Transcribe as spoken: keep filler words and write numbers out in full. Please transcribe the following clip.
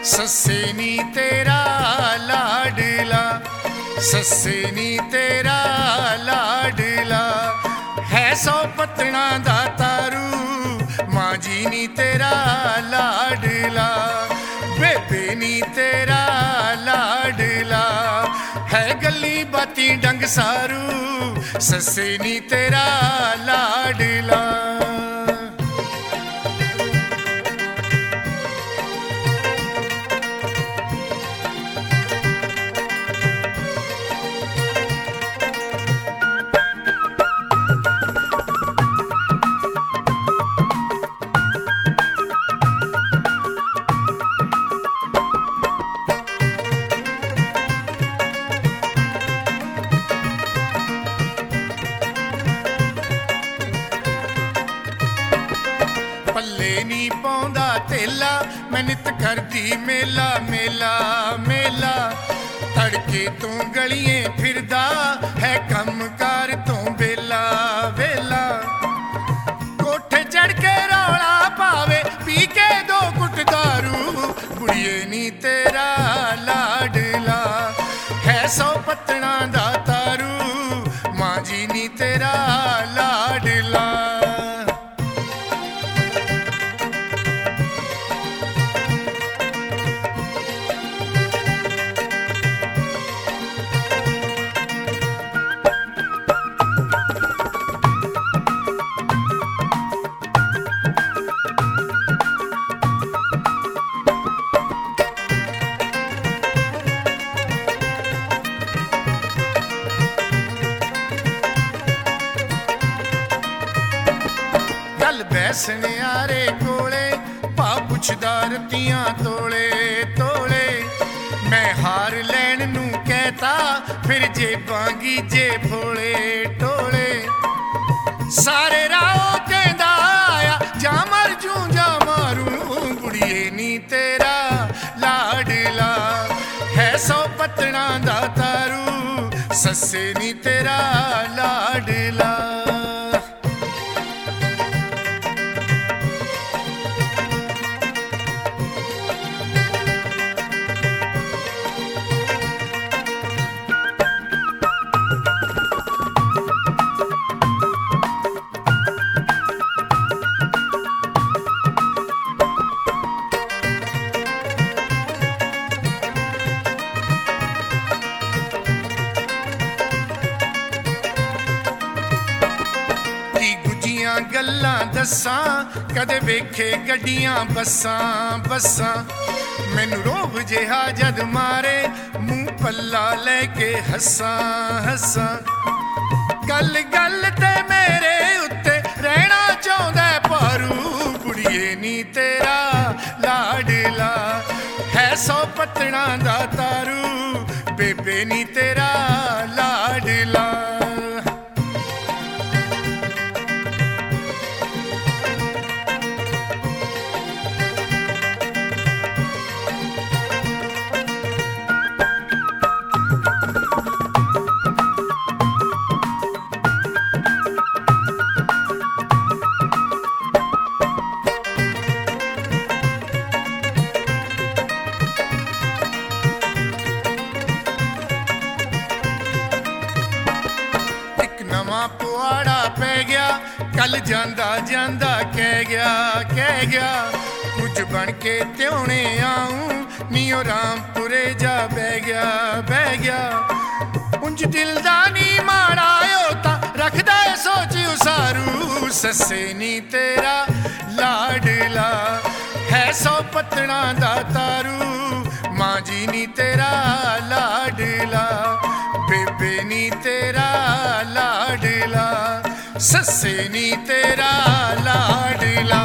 सस्से नी तेरा लाडला, सस्से नी तेरा लाडला, है सौ पत्तना दा तारू, मां जी नी तेरा लाडला, बेबे नी तेरा लाडला, है गली बाती डंग सारू, सस्से नी तेरा लाडला। पल्ले नी पौंदा तेला, मैं नित करदी मेला मेला मेला, तड़के तू गलियां फिरदा है कम कार तू वेला वेला, कोठे चढ़ के रौला पावे पी के दो कुट दारू, बुढ़िए नी तेरा लाडला, है सौ पत्तना दा तारू, मां जी नी तेरा लाडला। गल बैसने आरे कोले, पा पुछदा रतियां तोले तोले, मैं हार लैन नू कहता फिर जेबां गीजे फोले टोले, सारे राहो कहंदा आया जा मर जूं जा मारूं, बुढ़िए नी तेरा लाडला, है सौ पत्तना दा तारू, सस्से नी तेरा लाडला। गल्लां दस्सां कदे वेखे गड्डियां बस्सां बस्सां, मैनू रोब जिहा जद मारे मूंह पल्ला लेके हस्सां हस्सां, गल गल ते मेरे उत्ते रहना चाहुंदा पारू, बुढ़िए नी तेरा लाडला, है सौ पत्तना दा तारू, बेबे नी तेरा लाडला। पुआड़ा पै गया कल जांदा जांदा कह गया कह गया, कुछ बन के त्योने आऊं नियो रामपुरे जा बह गया बह गया, उंज दिल दा नी माड़ा होता रखदा है सोच उसारू, सस्से नी तेरा लाडला, है सौ पत्तना दा तारू, मां जी नी तेरा लाडला, बेबे नी तेरा लाडला, सस्से नी तेरा लाडला।